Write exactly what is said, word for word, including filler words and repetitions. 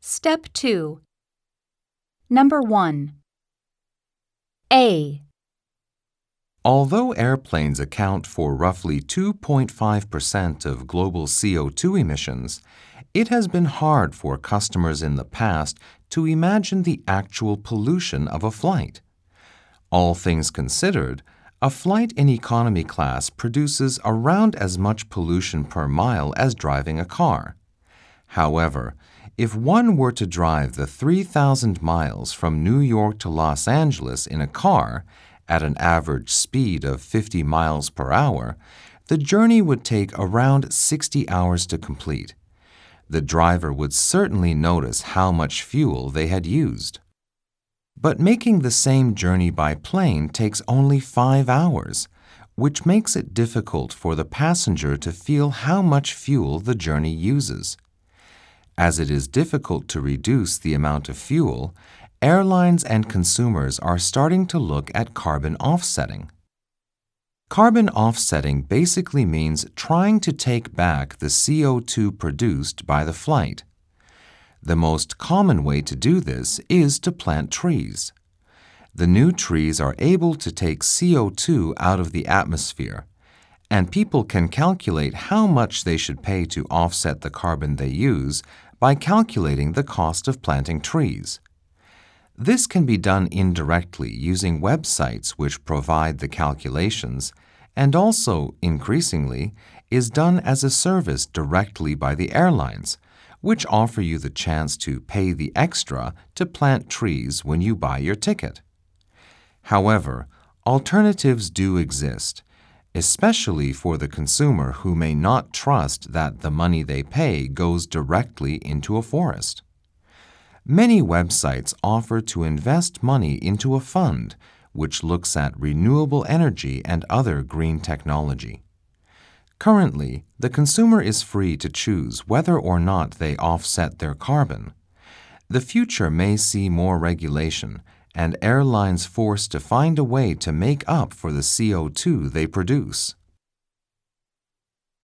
Step two. Number one. A. Although airplanes account for roughly two point five percent of global C O two emissions, it has been hard for customers in the past to imagine the actual pollution of a flight. All things considered, a flight in economy class produces around as much pollution per mile as driving a car. However, if one were to drive the three thousand miles from New York to Los Angeles in a car, at an average speed of fifty miles per hour, the journey would take around sixty hours to complete. The driver would certainly notice how much fuel they had used. But making the same journey by plane takes only five hours, which makes it difficult for the passenger to feel how much fuel the journey uses. As it is difficult to reduce the amount of fuel, airlines and consumers are starting to look at carbon offsetting. Carbon offsetting basically means trying to take back the C O two produced by the flight. The most common way to do this is to plant trees. The new trees are able to take C O two out of the atmosphere, and people can calculate how much they should pay to offset the carbon they use by calculating the cost of planting trees. This can be done indirectly using websites which provide the calculations, and also, increasingly, is done as a service directly by the airlines, which offer you the chance to pay the extra to plant trees when you buy your ticket. However, alternatives do exist, especially for the consumer who may not trust that the money they pay goes directly into a forest. Many websites offer to invest money into a fund which looks at renewable energy and other green technology. Currently, the consumer is free to choose whether or not they offset their carbon. The future may see more regulation and airlines forced to find a way to make up for the C O two they produce.